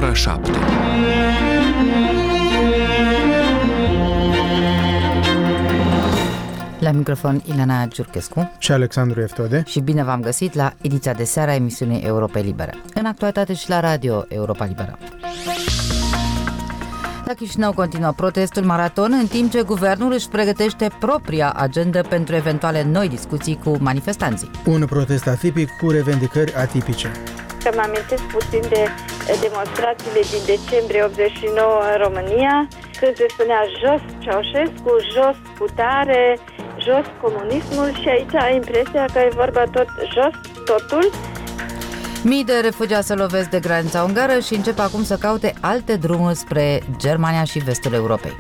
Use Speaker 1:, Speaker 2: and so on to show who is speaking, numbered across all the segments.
Speaker 1: ora 7.
Speaker 2: La microfon Ileana Giurchescu
Speaker 3: și Alexandru Eftode.
Speaker 2: Și bine v-am găsit la ediția de seară a emisiunii Europa Liberă. În actualitate și la radio Europa Liberă. La Chișinău continuă protestul maraton, în timp ce guvernul își pregătește propria agendă pentru eventuale noi discuții cu manifestanții.
Speaker 3: Un protest atipic cu revendicări atipice.
Speaker 4: Că mă amintesc puțin de demonstrațiile din decembrie 89 în România, când se spunea jos Ceaușescu, jos putare, jos comunismul, și aici ai impresia că e vorba tot jos, totul.
Speaker 2: Mii de refugiați se lovesc de granița ungară și încep acum să caute alte drumuri spre Germania și vestul Europei.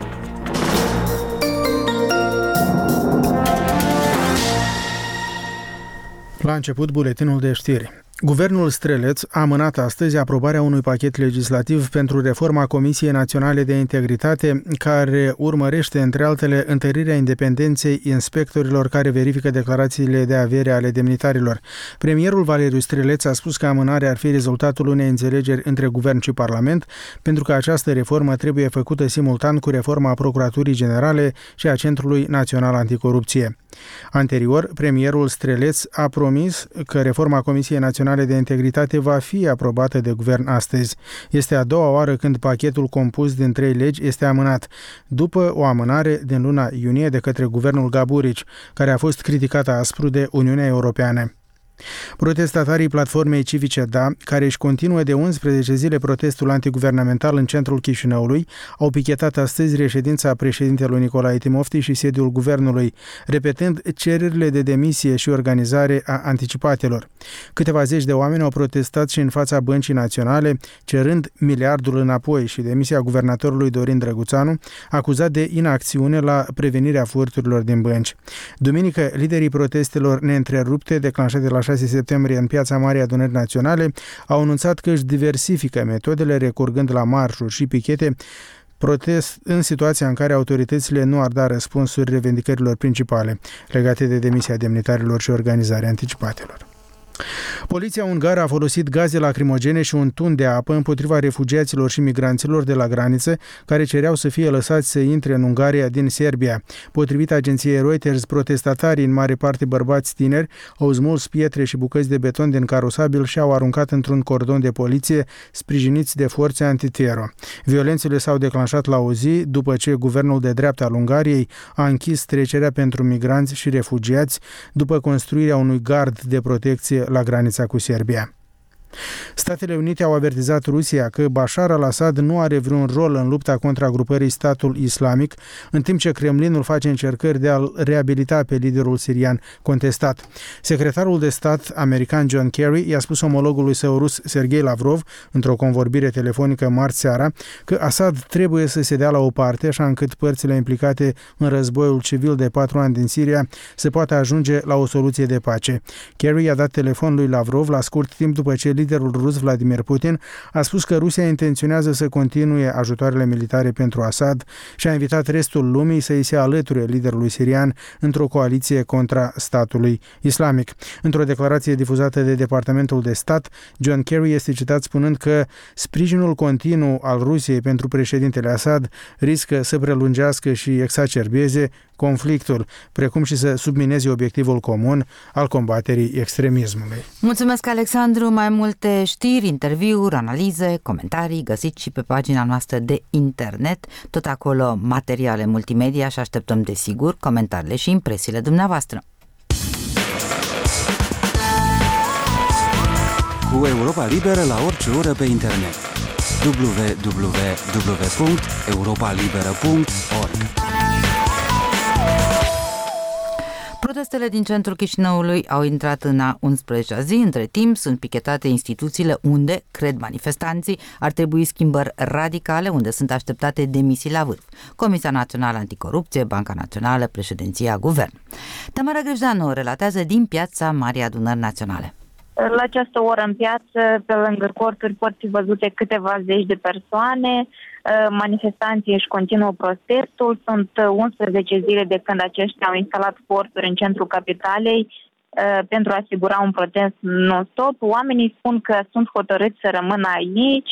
Speaker 3: La început, buletinul de știri. Guvernul Streleț a amânat astăzi aprobarea unui pachet legislativ pentru reforma Comisiei Naționale de Integritate, care urmărește, între altele, întărirea independenței inspectorilor care verifică declarațiile de avere ale demnitarilor. Premierul Valeriu Streleț a spus că amânarea ar fi rezultatul unei înțelegeri între guvern și Parlament, pentru că această reformă trebuie făcută simultan cu reforma Procuraturii Generale și a Centrului Național Anticorupție. Anterior, premierul Streleț a promis că reforma Comisiei Naționale de Integritate va fi aprobată de guvern astăzi. Este a doua oară când pachetul compus din 3 legi este amânat, după o amânare din luna iunie de către guvernul Gaburici, care a fost criticată aspru de Uniunea Europeană. Protestatarii platformei civice DA, care își continuă de 11 zile protestul antiguvernamental în centrul Chișinăului, au pichetat astăzi reședința președintelui Nicolae Timofti și sediul guvernului, repetând cererile de demisie și organizare a anticipatelor. Câteva zeci de oameni au protestat și în fața Băncii Naționale, cerând miliardul înapoi și demisia guvernatorului Dorin Drăguțanu, acuzat de inacțiune la prevenirea furturilor din bănci. Duminică, liderii protestelor neîntrerupte, declanșate la 6 septembrie în Piața Marii Adunări Naționale, au anunțat că își diversifică metodele, recurgând la marșuri și pichete, protest în situația în care autoritățile nu ar da răspunsuri revendicărilor principale legate de demisia demnitarilor și organizarea anticipatelor. Poliția ungară a folosit gaze lacrimogene și un tun de apă împotriva refugiaților și migranților de la graniță care cereau să fie lăsați să intre în Ungaria din Serbia. Potrivit agenției Reuters, protestatarii, în mare parte bărbați tineri, au smuls pietre și bucăți de beton din carosabil și au aruncat într-un cordon de poliție sprijiniți de forțe antitero. Violențele s-au declanșat la o zi după ce guvernul de dreapta al Ungariei a închis trecerea pentru migranți și refugiați după construirea unui gard de protecție la granița cu Serbia. Statele Unite au avertizat Rusia că Bashar al-Assad nu are vreun rol în lupta contra grupării Statul Islamic, în timp ce Kremlinul face încercări de a-l reabilita pe liderul sirian contestat. Secretarul de stat american John Kerry i-a spus omologului său rus Sergei Lavrov, într-o convorbire telefonică marți seara, că Assad trebuie să se dea la o parte, așa încât părțile implicate în războiul civil de 4 ani din Siria să poată ajunge la o soluție de pace. Kerry i-a dat telefon lui Lavrov la scurt timp după ce liderul rus Vladimir Putin a spus că Rusia intenționează să continue ajutoarele militare pentru Assad și a invitat restul lumii să îi se alăture liderului sirian într-o coaliție contra statului islamic. Într-o declarație difuzată de Departamentul de Stat, John Kerry este citat spunând că sprijinul continuu al Rusiei pentru președintele Assad riscă să prelungească și exacerbeze conflictul, precum și să submineze obiectivul comun al combaterii extremismului.
Speaker 2: Mulțumesc, Alexandru! Mai multe știri, interviuri, analize, comentarii găsiți și pe pagina noastră de internet, tot acolo materiale multimedia și așteptăm desigur comentariile și impresiile dumneavoastră.
Speaker 5: Cu Europa Liberă la orice oră pe internet. www.europalibera.org.
Speaker 2: Protestele din centrul Chișinăului au intrat în a 11-a zi. Între timp sunt pichetate instituțiile unde, cred manifestanții, ar trebui schimbări radicale, unde sunt așteptate demisii la vârf. Comisia Națională Anticorupție, Banca Națională, Președinția, Guvern. Tamara Grejdeanu relatează din Piața Marii Adunări Naționale.
Speaker 4: La această oră în piață, pe lângă corturi, pot fi văzute câteva zeci de persoane. Manifestanții își continuă protestul. Sunt 11 zile de când aceștia au instalat corturi în centrul capitalei pentru a asigura un protest non-stop. Oamenii spun că sunt hotărâți să rămână aici.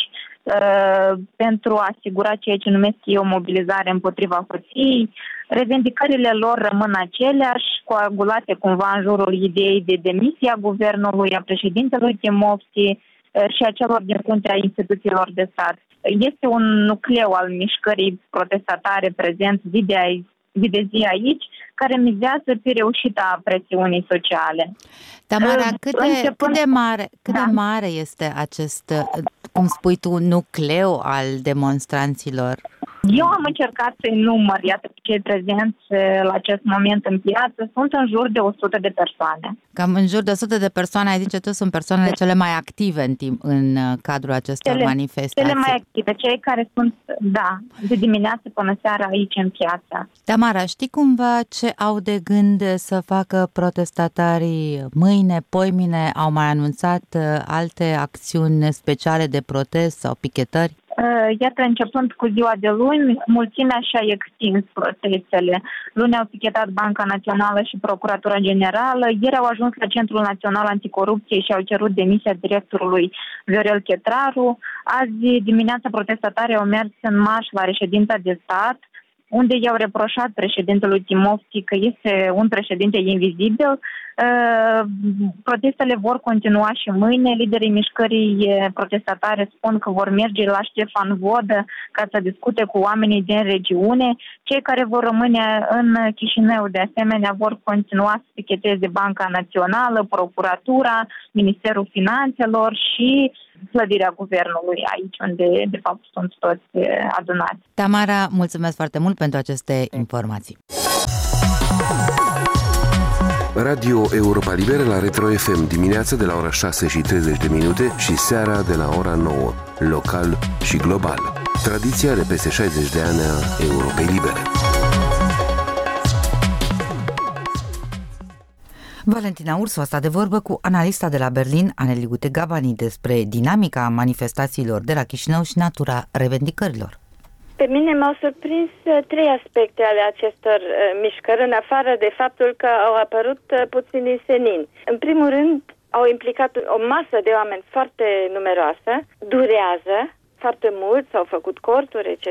Speaker 4: pentru a asigura ceea ce numesc eu mobilizare împotriva hoției. Revendicările lor rămân aceleași, coagulate cumva în jurul ideii de demisie a guvernului, a președintelui Timofti și a celor din fruntea instituțiilor de stat. Este un nucleu al mișcării protestatare prezent zi de zi aici, care mizează pe reușita presiunii sociale.
Speaker 2: Tamara, cât de mare este acest, cum spui tu, nucleu al demonstranților?
Speaker 4: Eu am încercat să-i număr, iată, cei prezenți la acest moment în piață, sunt în jur de 100 de persoane.
Speaker 2: Cam în jur de 100 de persoane, ai zice tu, sunt persoanele cele mai active în cadrul acestor manifestații.
Speaker 4: Cele mai active, cei care sunt, de dimineață până seara aici în piață.
Speaker 2: Tamara, știi cumva ce au de gând să facă protestatarii mâine, poimine? Au mai anunțat alte acțiuni speciale de protest sau pichetări?
Speaker 4: Iată, începând cu ziua de luni, mulțimea și-a extins protestele. Luni au pichetat Banca Națională și Procuratura Generală, ieri au ajuns la Centrul Național Anticorupție și au cerut demisia directorului Viorel Chetraru. Azi dimineața protestatarii au mers în marș la reședința de stat, unde i-au reproșat președintelui Timofti că este un președinte invizibil. Protestele vor continua și mâine. Liderii mișcării protestatare spun că vor merge la Ștefan Vodă ca să discute cu oamenii din regiune. Cei care vor rămâne în Chișinău, de asemenea, vor continua să picheteze Banca Națională, Procuratura, Ministerul Finanțelor și clădirea guvernului aici, unde de fapt sunt toți adunați.
Speaker 2: Tamara, mulțumesc foarte mult pentru aceste informații.
Speaker 1: Radio Europa Liberă la Retro FM dimineața de la ora 6:30 și seara de la ora 9, local și global. Tradiția de peste 60 de ani a Europei Libere.
Speaker 2: Valentina Ursu a stat de vorbă cu analista de la Berlin, Aneli Gute-Gabani, despre dinamica manifestațiilor de la Chișinău și natura revendicărilor.
Speaker 6: Pe mine m-au surprins trei aspecte ale acestor mișcări, în afară de faptul că au apărut puțini senini. În primul rând, au implicat o masă de oameni foarte numeroasă, durează foarte mult, s-au făcut corturi, etc.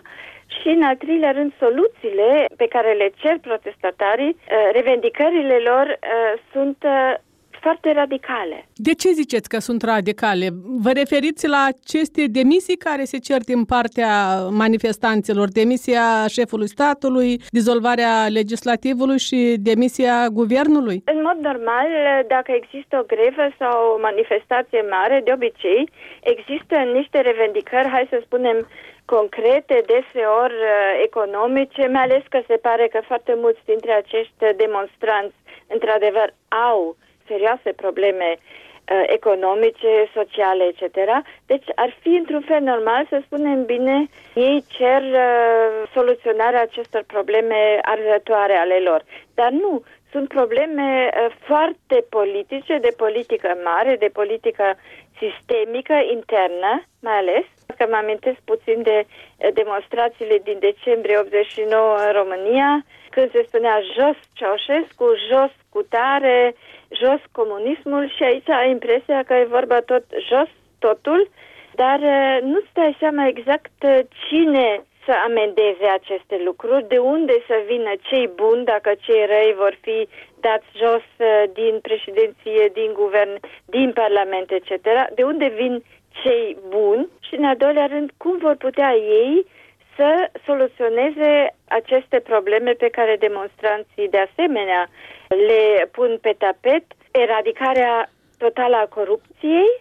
Speaker 6: Și, în al treilea rând, soluțiile pe care le cer protestatarii, revendicările lor sunt foarte radicale.
Speaker 7: De ce ziceți că sunt radicale? Vă referiți la aceste demisii care se cer din partea manifestanților? Demisia șefului statului, dizolvarea legislativului și demisia guvernului?
Speaker 6: În mod normal, dacă există o grevă sau o manifestație mare, de obicei, există niște revendicări, hai să spunem, concrete, deseori economice, mai ales că se pare că foarte mulți dintre acești demonstranți, într-adevăr, au serioase probleme economice, sociale, etc. Deci ar fi într-un fel normal să spunem bine, ei cer soluționarea acestor probleme arzătoare ale lor. Dar nu, sunt probleme foarte politice, de politică mare, de politică sistemică, internă, mai ales. Că mă amintesc puțin de demonstrațiile din decembrie 89 în România, când se spunea jos Ceaușescu, jos Cutare, jos comunismul, și aici ai impresia că e vorba tot jos, totul, dar nu-ți dai seama exact cine să amendeze aceste lucruri, de unde să vină cei buni, dacă cei răi vor fi dați jos din președinție, din guvern, din parlament, etc. De unde vin cei buni și, în al doilea rând, cum vor putea ei să soluționeze aceste probleme pe care demonstranții de asemenea le pun pe tapet, eradicarea totală a corupției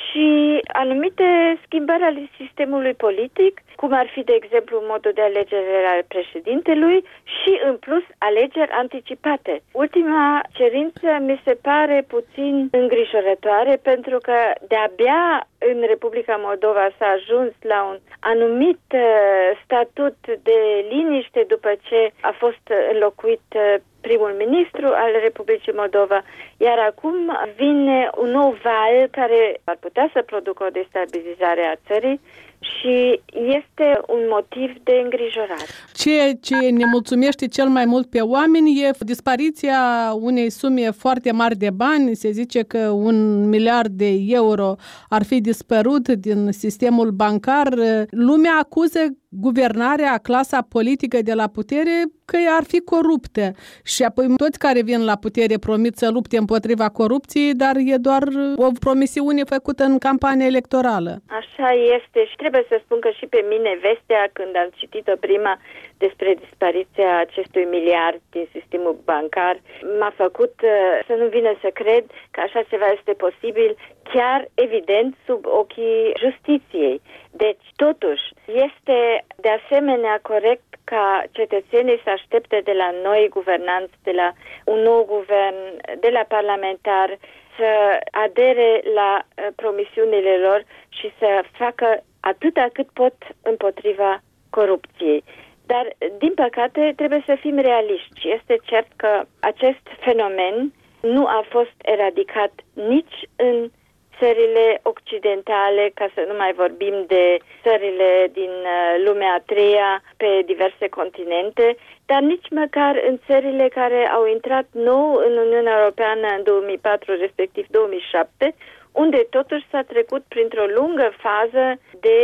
Speaker 6: și anumite schimbări ale sistemului politic, cum ar fi, de exemplu, modul de alegere al președintelui și, în plus, alegeri anticipate. Ultima cerință mi se pare puțin îngrijorătoare, pentru că de-abia în Republica Moldova s-a ajuns la un anumit statut de liniște după ce a fost înlocuit primul ministru al Republicii Moldova, iar acum vine un nou val care ar putea să producă o destabilizare a țării. și este un motiv de îngrijorare.
Speaker 7: Ceea ce ne mulțumește cel mai mult pe oameni e dispariția unei sume foarte mari de bani. Se zice că 1 miliard de euro ar fi dispărut din sistemul bancar. Lumea acuză guvernarea, clasa politică de la putere că ar fi coruptă și apoi toți care vin la putere promit să lupte împotriva corupției, dar e doar o promisiune făcută în campania electorală.
Speaker 6: Așa este și trebuie să spun că și pe mine vestea, când am citit-o prima despre dispariția acestui miliard din sistemul bancar, m-a făcut să nu vină să cred că așa ceva este posibil, chiar evident sub ochii justiției. Deci, totuși, este de asemenea corect ca cetățenii să aștepte de la noi guvernanți, de la un nou guvern, de la parlamentari, să adere la promisiunile lor și să facă atâta cât pot împotriva corupției. Dar, din păcate, trebuie să fim realiști. Este cert că acest fenomen nu a fost eradicat nici în țările occidentale, ca să nu mai vorbim de țările din lumea a treia pe diverse continente, dar nici măcar în țările care au intrat nou în Uniunea Europeană în 2004, respectiv 2007, unde totuși s-a trecut printr-o lungă fază de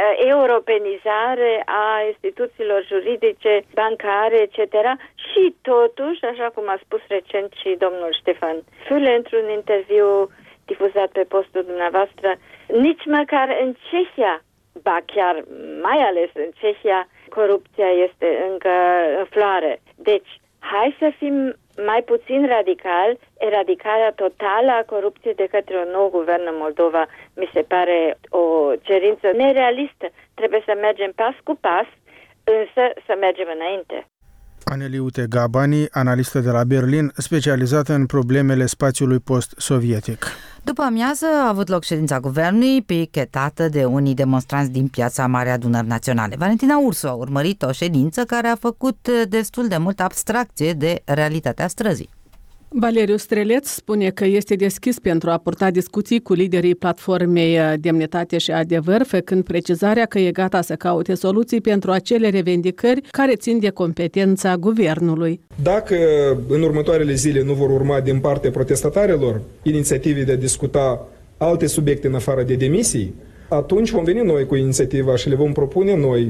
Speaker 6: europenizare a instituțiilor juridice, bancare, etc. Și totuși, așa cum a spus recent și domnul Ștefan Füle într-un interviu difuzat pe postul dumneavoastră, nici măcar în Cehia, ba chiar mai ales în Cehia, corupția este încă în floare. Deci, hai să fim mai puțin radical. Eradicarea totală a corupției de către un nou guvern în Moldova mi se pare o cerință nerealistă. Trebuie să mergem pas cu pas, însă să mergem înainte.
Speaker 3: Aneliute Gabani, analistă de la Berlin, specializată în problemele spațiului post-sovietic.
Speaker 2: După amiază a avut loc ședința guvernului, pichetată de unii demonstranți din Piața Mare Adunări Naționale. Valentina Ursu a urmărit o ședință care a făcut destul de multă abstracție de realitatea străzii.
Speaker 7: Valeriu Streleț spune că este deschis pentru a purta discuții cu liderii platformei Demnitate și Adevăr, făcând precizarea că e gata să caute soluții pentru acele revendicări care țin de competența guvernului.
Speaker 8: Dacă în următoarele zile nu vor urma din partea protestatarilor inițiative de a discuta alte subiecte în afară de demisii, atunci vom veni noi cu inițiativa și le vom propune noi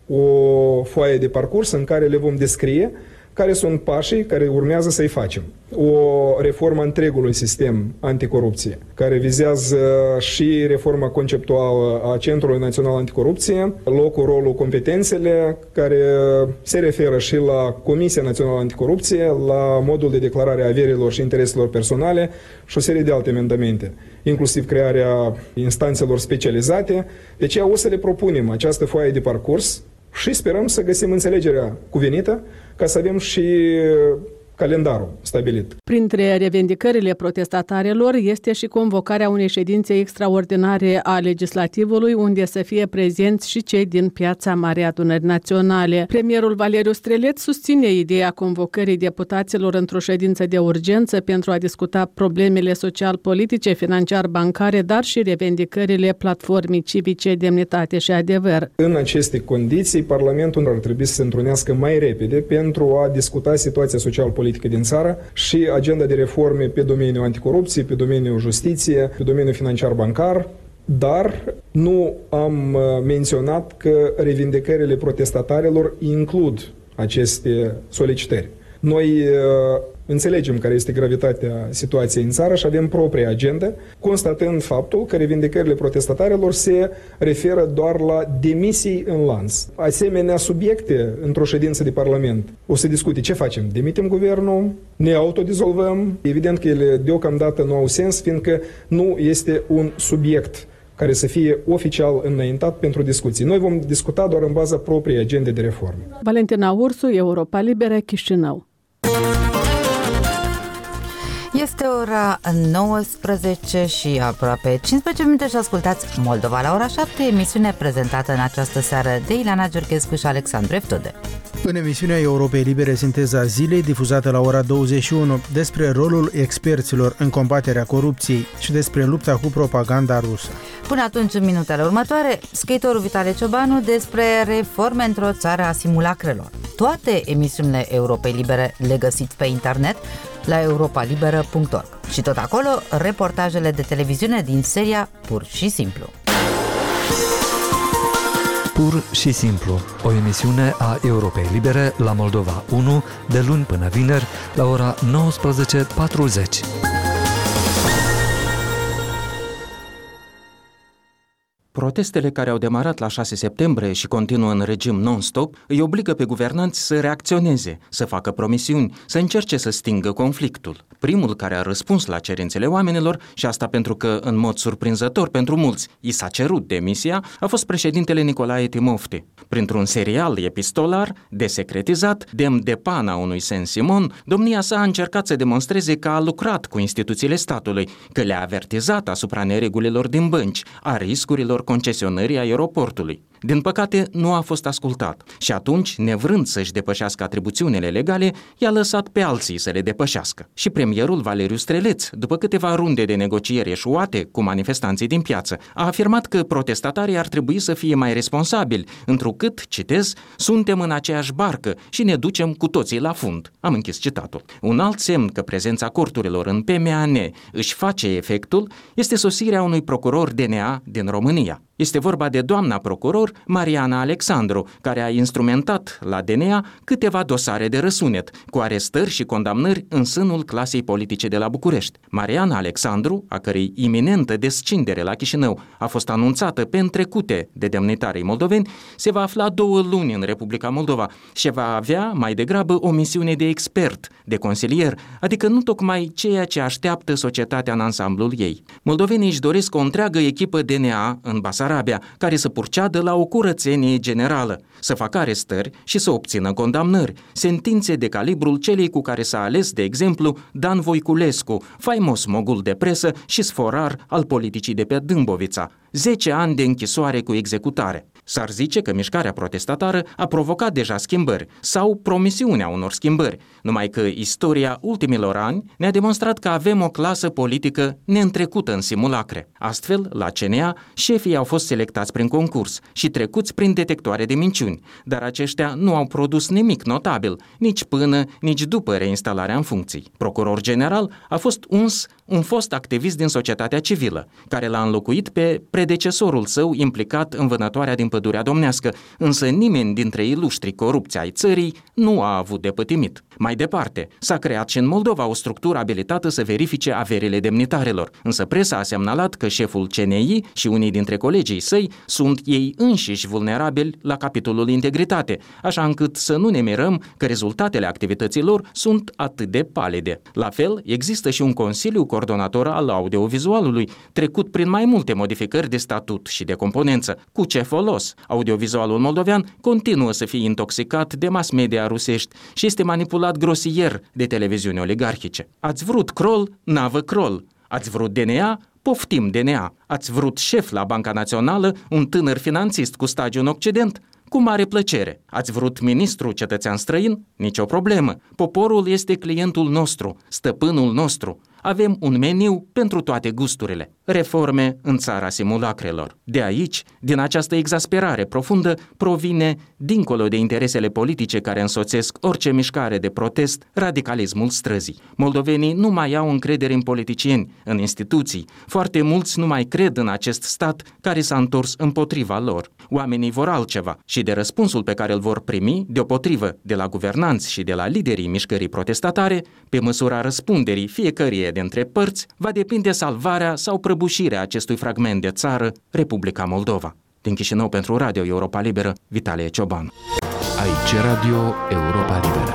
Speaker 8: o foaie de parcurs în care le vom descrie care sunt pașii care urmează să-i facem. O reformă întregului sistem anticorupție, care vizează și reforma conceptuală a Centrului Național Anticorupție, locul, rolul, competențele, care se referă și la Comisia Națională Anticorupție, la modul de declarare a averilor și intereselor personale și o serie de alte amendamente, inclusiv crearea instanțelor specializate. De aceea o să le propunem această foaie de parcurs și sperăm să găsim înțelegerea cuvenită ca să avem și calendarul stabilit.
Speaker 7: Printre revendicările protestatarilor este și convocarea unei ședințe extraordinare a legislativului, unde să fie prezenți și cei din Piața Mare Adunări Naționale. Premierul Valeriu Streleț susține ideea convocării deputaților într-o ședință de urgență pentru a discuta problemele social-politice, financiar-bancare, dar și revendicările platformei civice Demnitate și Adevăr.
Speaker 8: În aceste condiții, Parlamentul ar trebui să se întrunească mai repede pentru a discuta situația social-politică din țară și agenda de reforme pe domeniul anticorupție, pe domeniul justiție, pe domeniul financiar-bancar, dar nu am menționat că revendicările protestatarilor includ aceste solicitări. Noi înțelegem care este gravitatea situației în țară și avem propria agenda, constatând faptul că revendicările protestatarilor se referă doar la demisii în lanț. Asemenea subiecte într-o ședință de Parlament o să discute ce facem. Demitem guvernul, ne autodizolvăm. Evident că ele deocamdată nu au sens, fiindcă nu este un subiect care să fie oficial înaintat pentru discuții. Noi vom discuta doar în baza propriei agende de reforme.
Speaker 7: Valentina Ursu, Europa Liberă, Chișinău.
Speaker 2: Este ora 19 și aproape 15 minute și ascultați Moldova la ora 7, emisiune prezentată în această seară de Ileana Georgescu și Alexandru Eftode.
Speaker 3: În emisiunea Europei Libere Sinteza Zilei, difuzată la ora 21, despre rolul experților în combaterea corupției și despre lupta cu propaganda rusă.
Speaker 2: Până atunci, în minutele următoare, skaterul Vitale Ciobanu despre reforme într-o țară a simulacrelor. Toate emisiunile Europei Libere le găsiți pe internet la europalibera.org. Și tot acolo, reportajele de televiziune din seria Pur și Simplu.
Speaker 9: Pur și Simplu, o emisiune a Europei Libere la Moldova 1, de luni până vineri, la ora 19:40.
Speaker 10: Protestele care au demarat la 6 septembrie și continuă în regim non-stop îi obligă pe guvernanți să reacționeze, să facă promisiuni, să încerce să stingă conflictul. Primul care a răspuns la cerințele oamenilor, și asta pentru că, în mod surprinzător pentru mulți, i s-a cerut demisia, a fost președintele Nicolae Timofte. Printr-un serial epistolar, desecretizat, demn de pana unui Saint-Simon, domnia sa a încercat să demonstreze că a lucrat cu instituțiile statului, că le-a avertizat asupra neregulilor din bănci, a riscurilor concesionării aeroportului. Din păcate, nu a fost ascultat și atunci, nevrând să-și depășească atribuțiunile legale, i-a lăsat pe alții să le depășească. Și premierul Valeriu Streleț, după câteva runde de negocieri eșuate cu manifestanții din piață, a afirmat că protestatarii ar trebui să fie mai responsabili, întrucât, citez, suntem în aceeași barcă și ne ducem cu toții la fund. Am închis citatul. Un alt semn că prezența corturilor în PMAN își face efectul este sosirea unui procuror DNA din România. Este vorba de doamna procuror Mariana Alexandru, care a instrumentat la DNA câteva dosare de răsunet, cu arestări și condamnări în sânul clasei politice de la București. Mariana Alexandru, a cărei iminentă descindere la Chișinău a fost anunțată pe întrecute de demnitarii moldoveni, se va afla 2 luni în Republica Moldova și va avea mai degrabă o misiune de expert, de consilier, adică nu tocmai ceea ce așteaptă societatea în ansamblul ei. Moldovenii își doresc o întreagă echipă DNA în Basarabia, care să purceadă la o curățenie generală, să facă arestări și să obțină condamnări, sentințe de calibrul celei cu care s-a ales, de exemplu, Dan Voiculescu, faimos mogul de presă și sforar al politicii de pe Dâmbovița. 10 ani de închisoare cu executare. S-ar zice că mișcarea protestatară a provocat deja schimbări sau promisiunea unor schimbări, numai că istoria ultimilor ani ne-a demonstrat că avem o clasă politică neîntrecută în simulacre. Astfel, la CNA, șefii au fost selectați prin concurs și trecuți prin detectoare de minciuni, dar aceștia nu au produs nimic notabil, nici până, nici după reinstalarea în funcții. Procuror general a fost uns un fost activist din societatea civilă, care l-a înlocuit pe predecesorul său implicat în vânătoarea din Pădurea Domnească, însă nimeni dintre iluștrii corupți ai țării nu a avut de pătimit. Mai departe, s-a creat și în Moldova o structură abilitată să verifice averile demnitarilor, însă presa a semnalat că șeful CNI și unii dintre colegii săi sunt ei înșiși vulnerabili la capitolul integritate, așa încât să nu ne mirăm că rezultatele activităților sunt atât de palide. La fel, există și un consiliu coordonator al audiovizualului, trecut prin mai multe modificări de statut și de componență. Cu ce folos? Audiovizualul moldovean continuă să fie intoxicat de mass media rusești și este manipulat grosier de televiziuni oligarhice. Ați vrut crol, navă crol. Ați vrut DNA? Poftim DNA. Ați vrut șef la Banca Națională, un tânăr finanțist cu stagiu în Occident? Cu mare plăcere. Ați vrut ministru cetățean străin? Nicio problemă. Poporul este clientul nostru, stăpânul nostru. Avem un meniu pentru toate gusturile. Reforme în țara simulacrelor. De aici, din această exasperare profundă, provine, dincolo de interesele politice care însoțesc orice mișcare de protest, radicalismul străzii. Moldovenii nu mai au încredere în politicieni, în instituții. Foarte mulți nu mai cred în acest stat care s-a întors împotriva lor. Oamenii vor altceva și de răspunsul pe care îl vor primi, deopotrivă, de la guvernanți și de la liderii mișcării protestatare, pe măsura răspunderii fiecăruia dintre părți, va depinde salvarea sau prăbușirea acestui fragment de țară, Republica Moldova. Din Chișinău pentru Radio Europa Liberă, Vitale Ciobanu.
Speaker 1: Aici Radio Europa Liberă.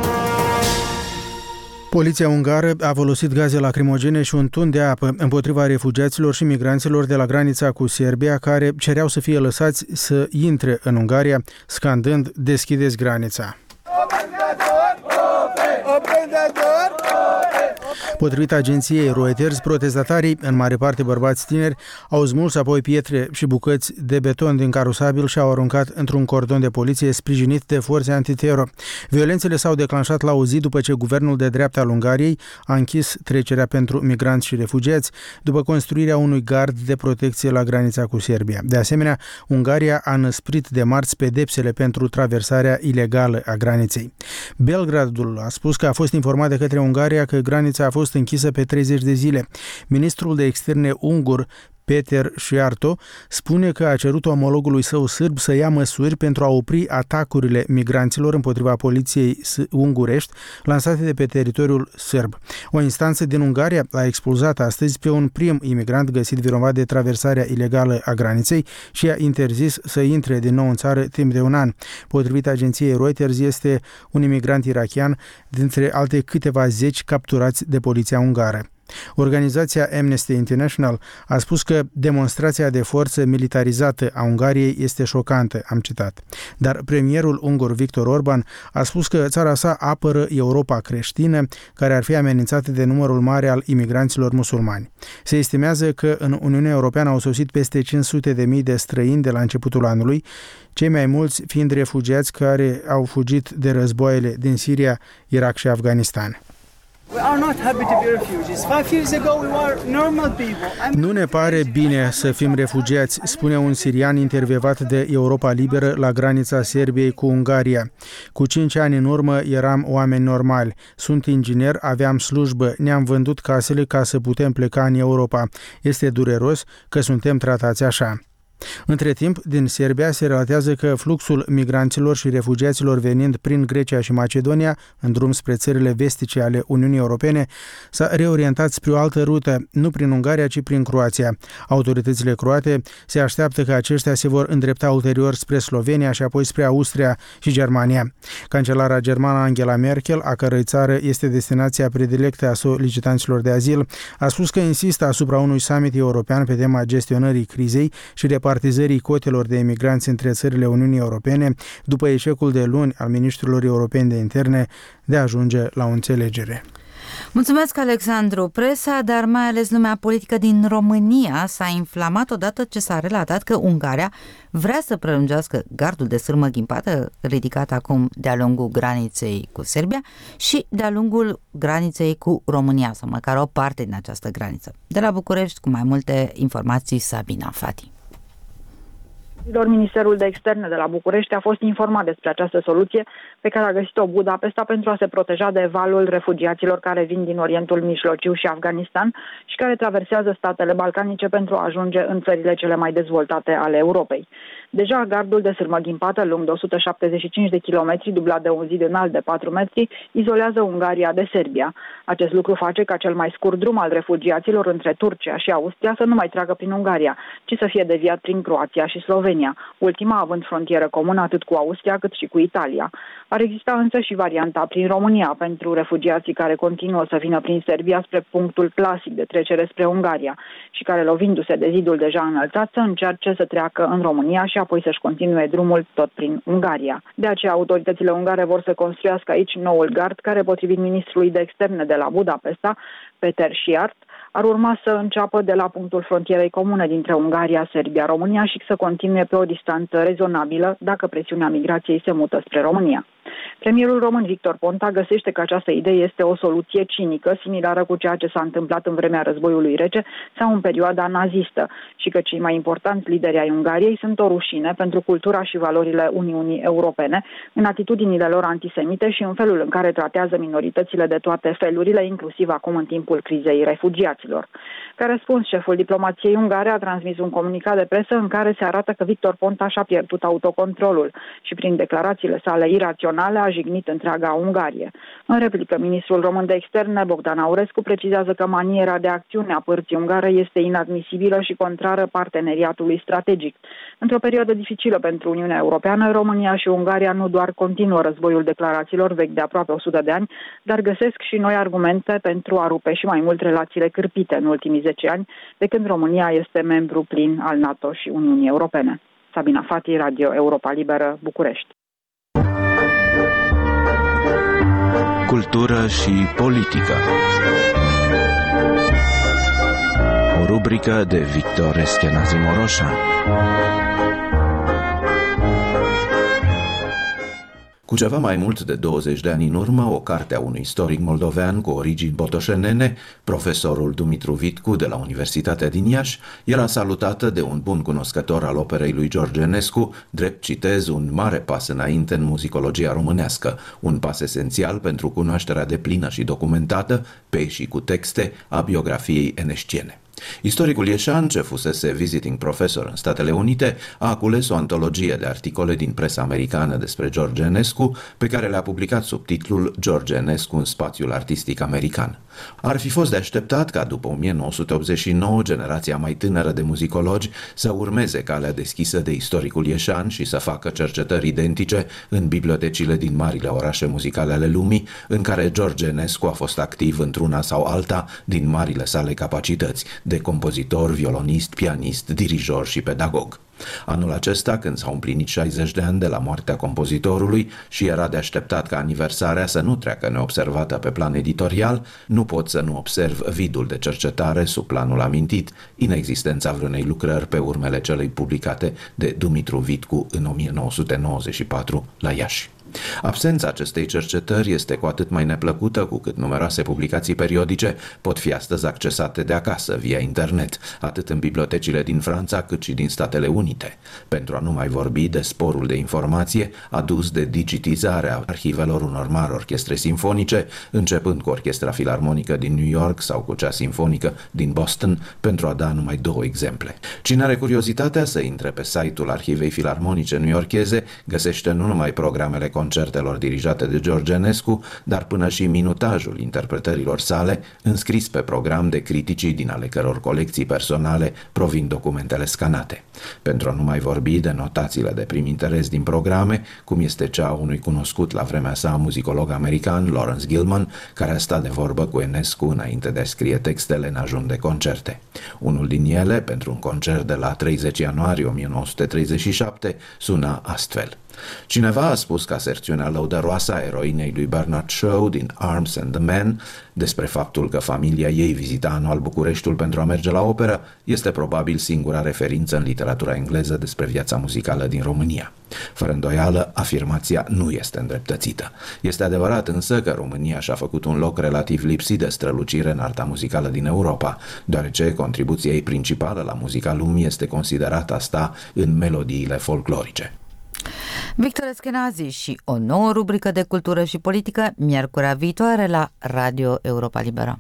Speaker 3: Poliția ungară a folosit gaze lacrimogene și un tun de apă împotriva refugiaților și migranților de la granița cu Serbia, care cereau să fie lăsați să intre în Ungaria, scandând "Deschideți granița!". Potrivit agenției Reuters, protestatarii, în mare parte bărbați tineri, au smuls apoi pietre și bucăți de beton din carosabil și au aruncat într-un cordon de poliție sprijinit de forțe antitero. Violențele s-au declanșat la o zi după ce guvernul de dreapta al Ungariei a închis trecerea pentru migranți și refugiați după construirea unui gard de protecție la granița cu Serbia. De asemenea, Ungaria a năsprit de marți pedepsele pentru traversarea ilegală a graniței. Belgradul a spus că a fost informat de către Ungaria că granița a fost închisă pe 30 de zile. Ministrul de externe ungur, Peter Șiarto, spune că a cerut omologului său sârb să ia măsuri pentru a opri atacurile migranților împotriva poliției ungurești lansate de pe teritoriul sârb. O instanță din Ungaria l-a expulzat astăzi pe un prim imigrant găsit vinovat de traversarea ilegală a graniței și a interzis să intre din nou în țară timp de un an. Potrivit agenției Reuters, este un imigrant irakian dintre alte câteva zeci capturați de poliția ungară. Organizația Amnesty International a spus că demonstrația de forță militarizată a Ungariei este șocantă, am citat. Dar premierul ungur Viktor Orban a spus că țara sa apără Europa creștină, care ar fi amenințată de numărul mare al imigranților musulmani. Se estimează că în Uniunea Europeană au sosit peste 500.000 de străini de la începutul anului, cei mai mulți fiind refugiați care au fugit de războaiele din Siria, Irak și Afganistan. Nu ne pare bine să fim refugiați, spune un sirian intervievat de Europa Liberă la granița Serbiei cu Ungaria. Cu 5 ani în urmă eram oameni normali. Sunt inginer, aveam slujbă, ne-am vândut casele ca să putem pleca în Europa. Este dureros că suntem tratați așa. Între timp, din Serbia se relatează că fluxul migranților și refugiaților venind prin Grecia și Macedonia, în drum spre țările vestice ale Uniunii Europene, s-a reorientat spre o altă rută, nu prin Ungaria, ci prin Croația. Autoritățile croate se așteaptă că aceștia se vor îndrepta ulterior spre Slovenia și apoi spre Austria și Germania. Cancelara germană Angela Merkel, a cărei țară este destinația predilectă a solicitanților de azil, a spus că insistă asupra unui summit european pe tema gestionării crizei și repartizării cotelor de emigranți între țările Uniunii Europene după eșecul de luni al ministrilor europeni de interne de a ajunge la o înțelegere.
Speaker 2: Mulțumesc, Alexandru. Presa, dar mai ales lumea politică din România s-a inflamat odată ce s-a relatat că Ungaria vrea să prelungească gardul de sârmă ghimpată ridicat acum de-a lungul graniței cu Serbia și de-a lungul graniței cu România, sau măcar o parte din această graniță. De la București, cu mai multe informații, Sabina Fati.
Speaker 11: Ministerul de Externe de la București a fost informat despre această soluție pe care a găsit-o Budapesta pentru a se proteja de valul refugiaților care vin din Orientul Mijlociu și Afganistan și care traversează statele balcanice pentru a ajunge în țările cele mai dezvoltate ale Europei. Deja gardul de sârmă ghimpată, lung de 175 de kilometri, dublat de un zid înalt de 4 metri, izolează Ungaria de Serbia. Acest lucru face ca cel mai scurt drum al refugiaților între Turcia și Austria să nu mai treacă prin Ungaria, ci să fie deviat prin Croația și Slovenia, ultima având frontieră comună atât cu Austria cât și cu Italia. Ar exista însă și varianta prin România pentru refugiații care continuă să vină prin Serbia spre punctul clasic de trecere spre Ungaria și care, lovindu-se de zidul deja înălțat, să încerce să treacă în România și apoi să-și continue drumul tot prin Ungaria. De aceea, autoritățile ungare vor să construiască aici noul gard, care, potrivit ministrului de externe de la Budapesta, Peter Șiart, ar urma să înceapă de la punctul frontierei comune dintre Ungaria, Serbia, România și să continue pe o distanță rezonabilă dacă presiunea migrației se mută spre România. Premierul român Victor Ponta găsește că această idee este o soluție cinică, similară cu ceea ce s-a întâmplat în vremea războiului rece sau în perioada nazistă și că cei mai importanți lideri ai Ungariei sunt o rușine pentru cultura și valorile Uniunii Europene, în atitudinile lor antisemite și în felul în care tratează minoritățile de toate felurile, inclusiv acum în timpul crizei refugiaților. Ca răspuns, șeful diplomației ungare a transmis un comunicat de presă în care se arată că Victor Ponta și-a pierdut autocontrolul și prin declarațiile sale iraționale a jignit întreaga Ungarie. În replică, ministrul român de externe, Bogdan Aurescu, precizează că maniera de acțiune a părții ungare este inadmisibilă și contrară parteneriatului strategic. Într-o perioadă dificilă pentru Uniunea Europeană, România și Ungaria nu doar continuă războiul declarațiilor vechi de aproape 100 de ani, dar găsesc și noi argumente pentru a rupe și mai mult relațiile cârpite în ultimii 10 ani, de când România este membru plin al NATO și Uniunii Europene. Sabina Fati, Radio Europa Liberă, București.
Speaker 12: Cultură și politică. rubrică de Victor Eschenazi Moroșan. Cu ceva mai mult de 20 de ani în urmă, o carte a unui istoric moldovean cu origini botoșenene, profesorul Dumitru Vitcu de la Universitatea din Iași, era salutată de un bun cunoscător al operei lui George Enescu, drept, citez, un mare pas înainte în muzicologia românească, un pas esențial pentru cunoașterea deplină și documentată, pe și cu texte, a biografiei enesciene. Istoricul ieșan, ce fusese visiting professor în Statele Unite, a cules o antologie de articole din presa americană despre George Enescu, pe care le-a publicat sub titlul George Enescu în spațiul artistic american. Ar fi fost de așteptat ca după 1989 generația mai tânără de muzicologi să urmeze calea deschisă de istoricul ieșan și să facă cercetări identice în bibliotecile din marile orașe muzicale ale lumii, în care George Enescu a fost activ într-una sau alta din marile sale capacități de compozitor, violonist, pianist, dirijor și pedagog. Anul acesta, când s-au împlinit 60 de ani de la moartea compozitorului și era de așteptat ca aniversarea să nu treacă neobservată pe plan editorial, nu pot să nu observ vidul de cercetare sub planul amintit, inexistența vreunei lucrări pe urmele celei publicate de Dumitru Vitcu în 1994 la Iași. Absența acestei cercetări este cu atât mai neplăcută cu cât numeroase publicații periodice pot fi astăzi accesate de acasă, via internet, atât în bibliotecile din Franța cât și din Statele Unite, pentru a nu mai vorbi de sporul de informație adus de digitizarea arhivelor unor mari orchestre simfonice, începând cu Orchestra Filarmonică din New York sau cu cea simfonică din Boston, pentru a da numai două exemple. Cine are curiozitatea să intre pe site-ul Arhivei Filarmonice newyorkeze, găsește nu numai programele concertelor dirijate de George Enescu, dar până și minutajul interpretărilor sale, înscris pe program de criticii din ale căror colecții personale provin documentele scanate. Pentru a nu mai vorbi de notațiile de prim interes din programe, cum este cea a unui cunoscut la vremea sa muzicolog american, Lawrence Gilman, care a stat de vorbă cu Enescu înainte de a scrie textele în ajun de concerte. Unul din ele, pentru un concert de la 30 ianuarie 1937, suna astfel. Cineva a spus că aserțiunea lăudăroasă a eroinei lui Bernard Shaw din Arms and the Men despre faptul că familia ei vizita anual Bucureștiul pentru a merge la operă este probabil singura referință în literatura engleză despre viața muzicală din România. Fără îndoială, afirmația nu este îndreptățită. Este adevărat însă că România și-a făcut un loc relativ lipsit de strălucire în arta muzicală din Europa, deoarece contribuția ei principală la muzica lumii este considerată asta în melodiile folclorice.
Speaker 2: Victor Eschenazi și o nouă rubrică de cultură și politică miercurea viitoare la Radio Europa Liberă.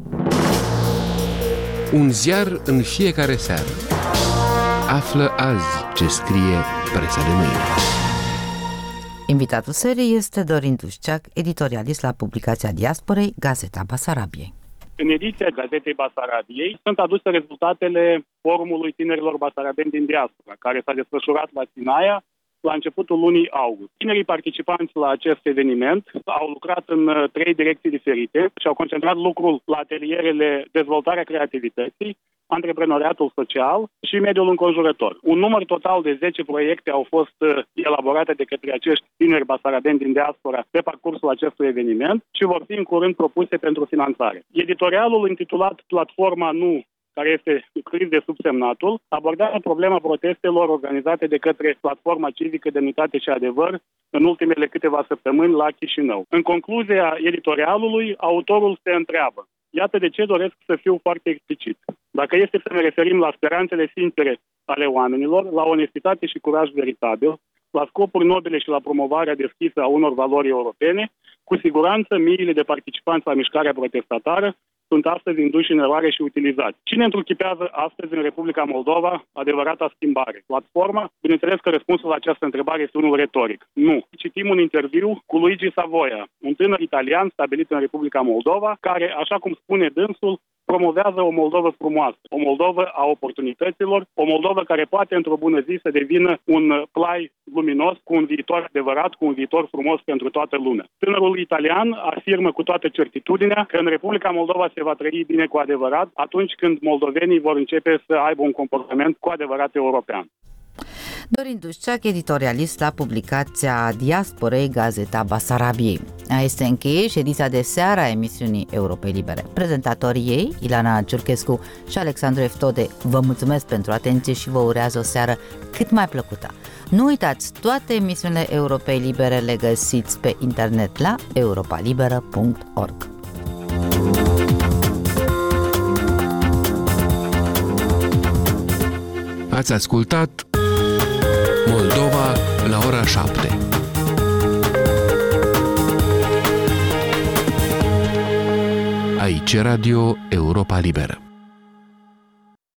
Speaker 1: Un ziar în fiecare seară. Află azi ce scrie presa de mâine.
Speaker 2: Invitatul serii este Dorin Dușceac, editorialist la publicația Diasporei, Gazeta Basarabiei.
Speaker 13: În ediția Gazetei Basarabiei sunt aduse rezultatele Forumului Tinerilor Basarabeni din Diaspora, care s-a desfășurat la Sinaia la începutul lunii august. Tinerii participanți la acest eveniment au lucrat în 3 direcții diferite și au concentrat lucrul la atelierele dezvoltarea creativității, antreprenoriatul social și mediul înconjurător. Un număr total de 10 proiecte au fost elaborate de către acești tineri basarabeni din diaspora pe parcursul acestui eveniment și vor fi în curând propuse pentru finanțare. Editorialul intitulat Platforma Nu, care este scris de subsemnatul, abordează problema protestelor organizate de către Platforma Civică Demnitate și Adevăr în ultimele câteva săptămâni la Chișinău. În concluzia editorialului, autorul se întreabă: iată de ce doresc să fiu foarte explicit. Dacă este să ne referim la speranțele sincere ale oamenilor, la onestitate și curaj veritabil, la scopuri nobile și la promovarea deschisă a unor valori europene, cu siguranță miile de participanți la mișcarea protestatară sunt astăzi induși în eroare și utilizați. Cine întruchipează astăzi în Republica Moldova adevărata schimbare? Platforma? Bineînțeles că răspunsul la această întrebare este unul retoric. Nu. Citim un interviu cu Luigi Savoia, un tânăr italian stabilit în Republica Moldova, care, așa cum spune dânsul, promovează o Moldovă frumoasă, o Moldovă a oportunităților, o Moldovă care poate într-o bună zi să devină un plai luminos cu un viitor adevărat, cu un viitor frumos pentru toată lumea. Tânărul italian afirmă cu toată certitudinea că în Republica Moldova se va trăi bine cu adevărat atunci când moldovenii vor începe să aibă un comportament cu adevărat european.
Speaker 2: Dorin Dușceac, editorialist la publicația Diasporei, Gazeta Basarabiei. Aici se încheie ședința de seară a emisiunii Europei Libere. Prezentatorii ei, Ilana Ciurchescu și Alexandru Eftode, vă mulțumesc pentru atenție și vă urează o seară cât mai plăcută. Nu uitați, toate emisiunile Europei Libere le găsiți pe internet la europalibera.org.
Speaker 1: Ați ascultat Moldova la ora 7. Aici Radio Europa Liberă.